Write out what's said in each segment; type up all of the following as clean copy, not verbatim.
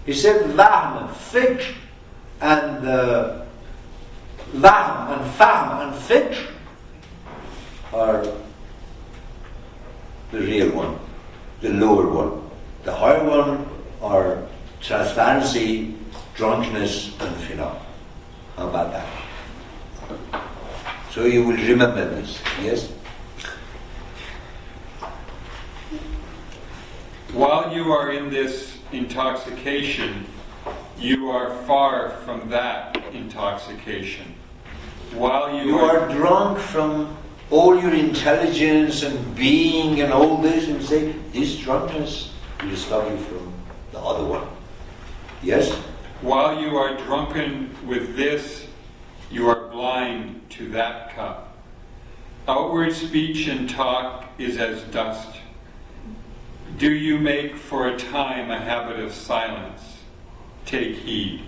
He said wahm, fikr, and wahm and fahm and fikr are the real one, the lower one. The higher one are transparency, drunkenness, and phenom. How about that? So you will remember this, yes? While you are in this intoxication, you are far from that intoxication. While you are drunk from all your intelligence and being and all this, and say, this drunkenness will stop you from the other one. Yes? While you are drunken with this, you are blind to that cup. Outward speech and talk is as dust. Do you make for a time a habit of silence? Take heed.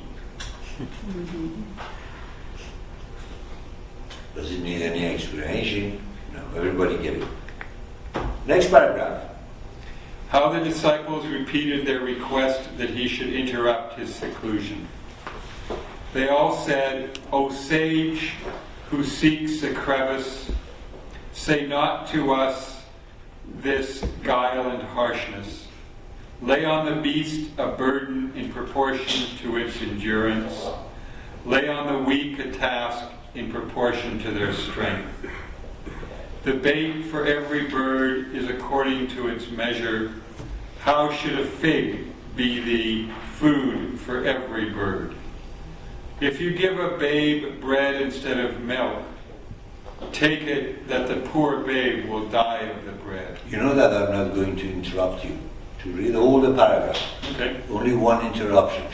Does it need any explanation? No, everybody get it. Next paragraph. How the disciples repeated their request that he should interrupt his seclusion. They all said, O sage who seeks a crevice, say not to us this guile and harshness. Lay on the beast a burden in proportion to its endurance. Lay on the weak a task in proportion to their strength. The bait for every bird is according to its measure. How should a fig be the food for every bird? If you give a babe bread instead of milk, take it that the poor babe will die of the bread. You know that I'm not going to interrupt you to read all the paragraph. Okay. Only one interruption.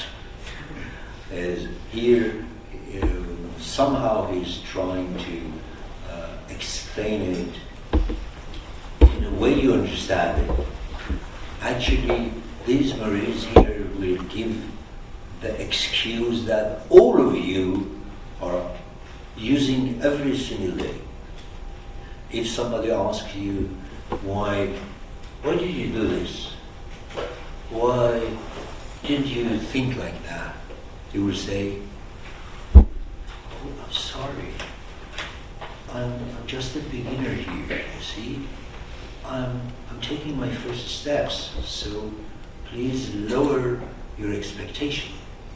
Is here somehow he's trying to explain it in a way you understand it. Actually, these Maries here will give the excuse that all of you are using every single day. If somebody asks you, why did you do this? Why didn't you think like that? You will say, oh, I'm sorry. I'm just a beginner here, you see. I'm taking my first steps, so please lower your expectation.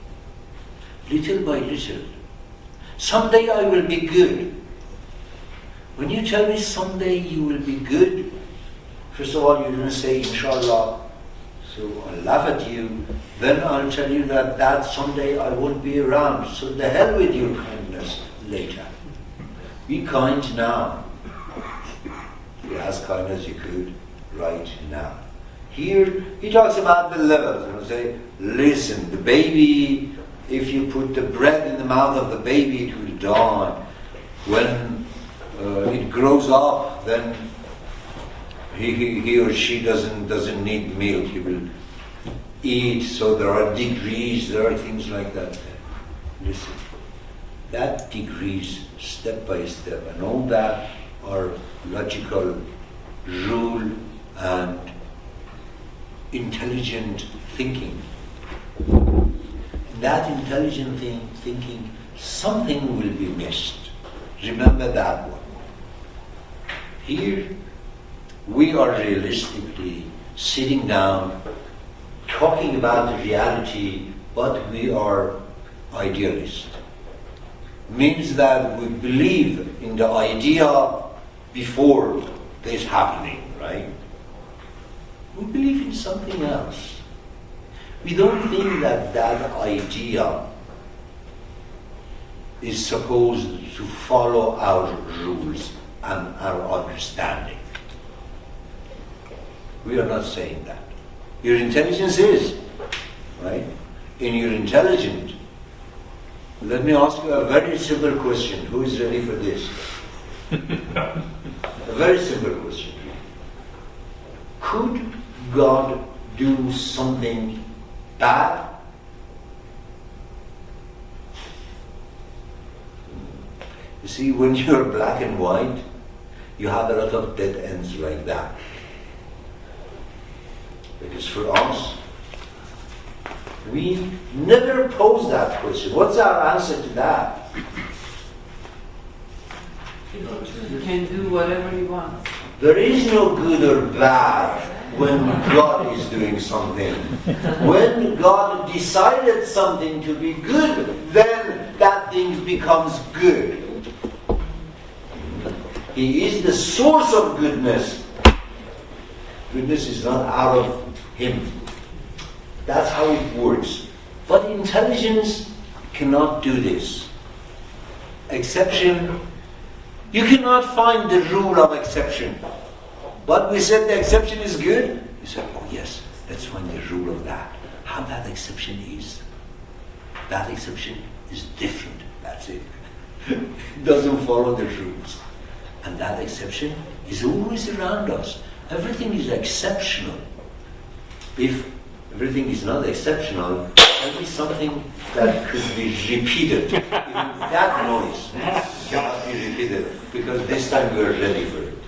Little by little. Someday I will be good. When you tell me someday you will be good, first of all you don't say inshallah, so I'll laugh at you. Then I'll tell you that someday I won't be around, so the hell with your kindness later. Be kind now. Be as kind as you could right now. Here he talks about the levels. He'll say, listen, the baby, if you put the bread in the mouth of the baby, it will die. When it grows up, then he or she doesn't need milk. He will eat. So there are degrees. There are things like that. Listen, that degrees, step by step, and all that are logical rule and intelligent thinking. In that intelligent thinking, something will be missed. Remember that one. Here, we are realistically sitting down, talking about the reality, but we are idealists. Means that we believe in the idea before this happening, right? We believe in something else. We don't think that idea is supposed to follow our rules and our understanding. We are not saying that. Your intelligence is, right? In your intelligence, let me ask you a very simple question. Who is ready for this? A very simple question. Could God do something bad? You see, when you're black and white, you have a lot of dead ends like that. Because for us, We never pose that question. What's our answer to that? He can do whatever he wants. There is no good or bad when God is doing something. When God decided something to be good, then that thing becomes good. He is the source of goodness. Goodness is not out of Him. That's how it works. But intelligence cannot do this. Exception, you cannot find the rule of exception. But we said the exception is good. You said, oh yes, let's find the rule of that. How that exception is. That exception is different. That's it. It doesn't follow the rules. And that exception is always around us. Everything is exceptional. If everything is not exceptional, there is something that could be repeated. Even that noise cannot be repeated because this time we are ready for it.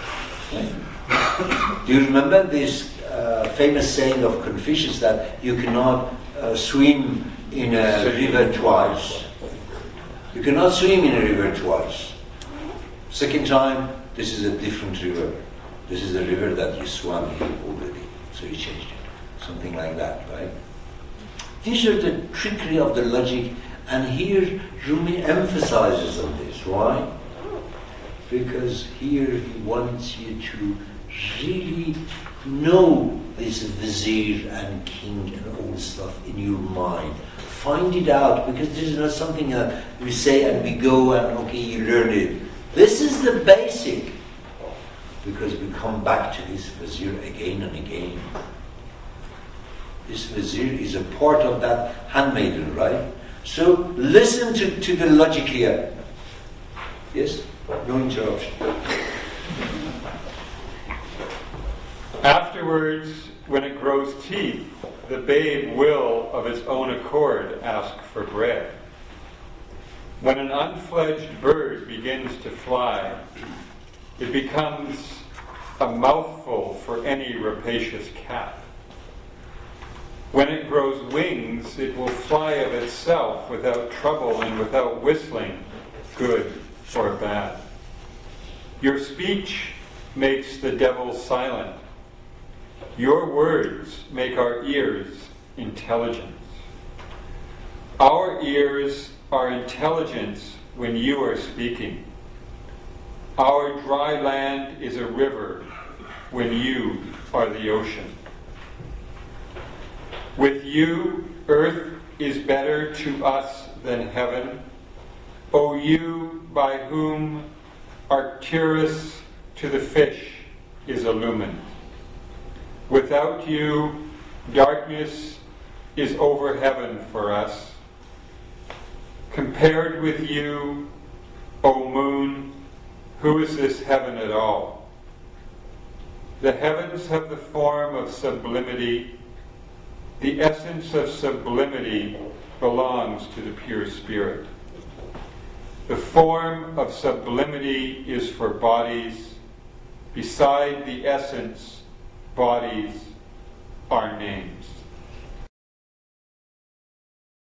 Okay? Do you remember this famous saying of Confucius that you cannot swim in a river twice? You cannot swim in a river twice. Second time, this is a different river. This is the river that you swam in already, so you changed it. Something like that, right? These are the trickery of the logic, and here Rumi emphasizes on this. Why? Because here he wants you to really know this vizier and king and all stuff in your mind. Find it out, because this is not something that we say and we go and okay, you learn it. This is the basic, because we come back to this vizier again and again. This vizier is a part of that handmaiden, right? So listen to the logic here. Yes? No interruption. Afterwards, when it grows teeth, the babe will, of its own accord, ask for bread. When an unfledged bird begins to fly, it becomes a mouthful for any rapacious cat. When it grows wings, it will fly of itself without trouble and without whistling, good or bad. Your speech makes the devil silent. Your words make our ears intelligent. Our ears are intelligence when you are speaking. Our dry land is a river when you are the ocean. With you, earth is better to us than heaven. O you by whom Arcturus to the fish is illumined. Without you, darkness is over heaven for us. Compared with you, O moon, who is this heaven at all? The heavens have the form of sublimity. The essence of sublimity belongs to the pure spirit. The form of sublimity is for bodies. Beside the essence, bodies are names.